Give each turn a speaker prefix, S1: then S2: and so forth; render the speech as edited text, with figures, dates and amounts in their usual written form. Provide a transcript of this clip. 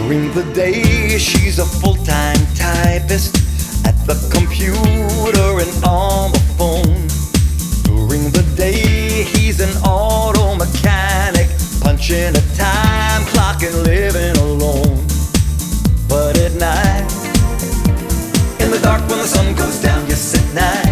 S1: During the day, she's a full-time typist at the computer and on the phone. During the day, he's an auto mechanic, punching a time clock and living alone. But at night, in the dark when the sun goes down, yes, at night,